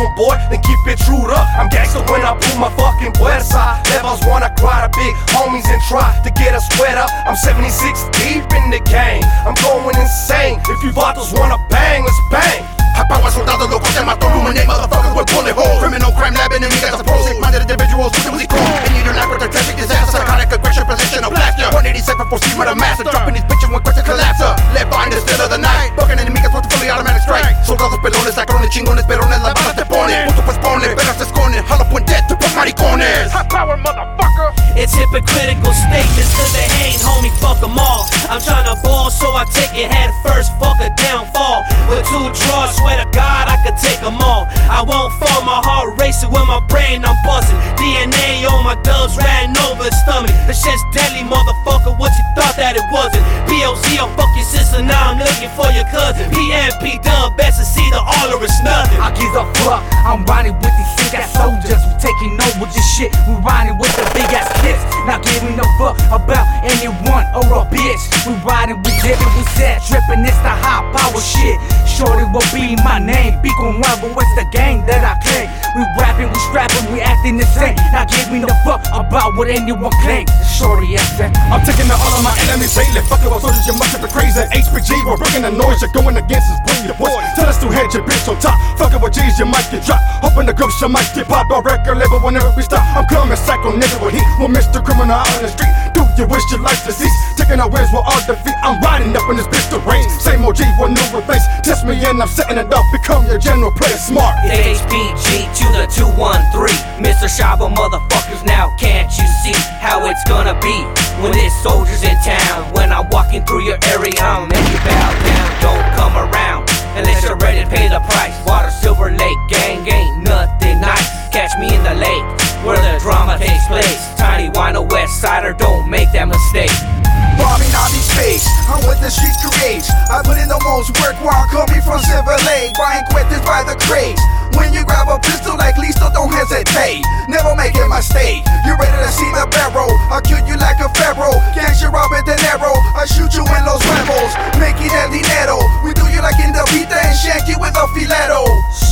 homeboy, then keep it trued up. I'm gangster when I pull my fucking fuerza. Levels wanna cry to big homies and try to get a sweat up. I'm 76 deep in the game, I'm going insane. If you vatos wanna bang, let's bang. High power soldados locos se mató, illuminate motherfuckers with bullet holes. Criminal crime lab enemies as opposed sick-minded individuals who simply cool. They need an act with a tragic disaster, psychotic aggression, possession of blaster. 187 for C with a master, dropping these bitches when questions collapse. Left behind the still of the night, bucking enemigos with a fully automatic strike. Soldados pelones, sacrones, chingones, perones, las balas te ponen. Punto pues pone, pero se esconden, jalo puente, tu pues maricones. High power motherfucker. It's hypocritical statements cause they ain't homie, fuck them all. I'm tryna ball so I take it head first, fuck a downfall. With 2 draws, swear to God I could take them all. I won't fall, my heart racing with my brain I'm buzzing. DNA on my dubs ran over his stomach. The shit's deadly motherfucker, what you thought that it wasn't? POC, I'll fuck your sister, now I'm looking for your cousin. PMP dub, best to see the all or it's nothing. I give a fuck, I'm riding with these sick ass soldiers. We taking over this shit, we riding with the big ass kids. Not giving a fuck about anyone or a bitch. We riding, we living, we set tripping, it's the high power shit. Shorty will be my name, be con nuevo, it's the gang that I claim. We rapping, we strapping, we acting the same. Not giving a fuck about what anyone claims. Shorty FM. I'm taking out all of my enemies daily. Fuck it, all soldiers, you must have been crazy. HPG, we're breaking the noise, you're going against us, bring your voice. Tell us to head your bitch on top. Fuck it with G's, you might get dropped. Hoping the groups, you might get popped. Our record label whenever we stop. I'm coming, psycho nigga with heat. We're Mr. Criminal out on the street. Do you wish your life to cease? Taking our wins with all defeat. I'm riding up in this bitch to range. Same OG with new replace. Test me and I'm setting it up. Become your general, play it smart. The HPG to the 213. Mr. Shaba motherfuckers, now can't you see how it's gonna be when there's soldiers in town? When I'm walking through your area, I'll make you bow down. Don't come around unless you're ready to pay the price. Water, Silver Lake, gang ain't nothing nice. Catch me in the lake where the drama takes place. Tiny Wino, West Sider, don't make that mistake. Bobbing on these face, I'm what the street creates. I put in the most work while coming from Silver Lake. Buying quetes by the craze. When you grab a pistol like Listo, don't hesitate. Never make a mistake. You ready to see the barrel? I'll kill you like a pharaoh. Gangsta Robert De Niro. I shoot you in Los Huevos. Making el dinero. We do you like in the Vita and shank you with a fileto.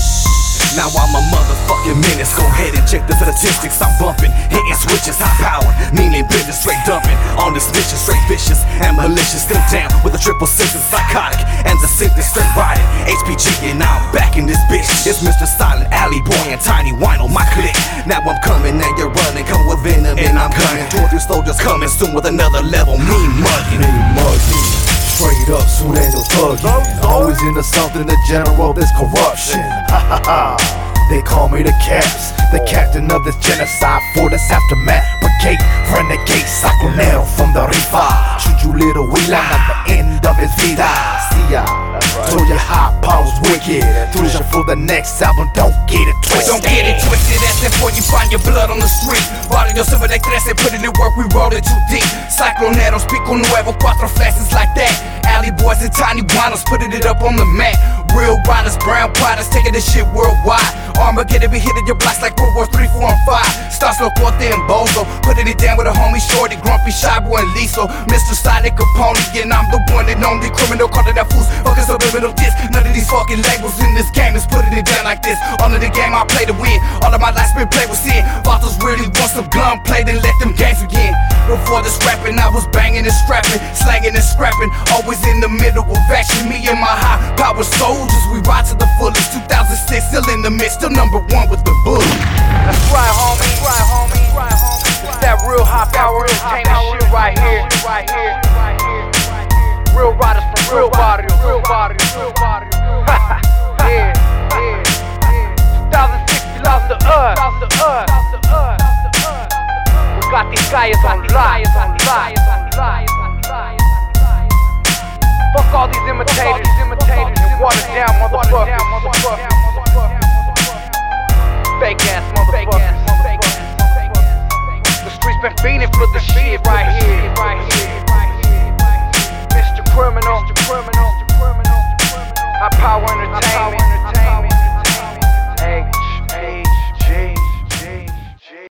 Now I'm a motherfucking menace. Go ahead and check the statistics. I'm bumping, hitting switches, high power, meaning business, straight dumping. On this mission, straight vicious and malicious. Still down with a triple six, psychotic and the sickness, straight riding. HPG and I'm back in this bitch. It's Mr. Silent Alley Boy and Tiny Wino, my clique. Now I'm coming and you're running. Come with venom and I'm gunning. 2 or 3 soldiers coming soon with another level. Me mugging. Straight up, Sureño thuggin'. Always into something, the general, there's corruption. Ha ha ha. They call me the Caps, the captain of this genocide for this aftermath. Brigade, renegade, saconero from the Rifa. Shoot you little Wheelan at the end of his vida. See ya. Told you high power's wicked. Tuya for the next album, don't get it twisted. Don't get it twisted, that's before you find your blood on the street. Barrio Silver Lake 13, put it in work, we rolled it too deep. Cycloneros, Pico Nuevo, Cuatro Flashes like that. Alley boys and Tiny Winos, putting it up on the mat. Real riders, brown potters, taking this shit worldwide. Armageddon be hitting your blocks like World War 3, 4, and 5. Starts no Corte and Bozo, putting it down with a homie Shorty, Grumpy, Shy Boy, and Liso. Mr. Sonic Capone, and I'm the one and only criminal, calling that fools. Fucking subliminal diss. None of these fucking labels in this game is putting it down like this. All of the game I play to win. All of my life's been played with sin. Vatos really want some gun played and let them games begin. Before this rapping, I was banging and strapping, slanging and scrapping. Always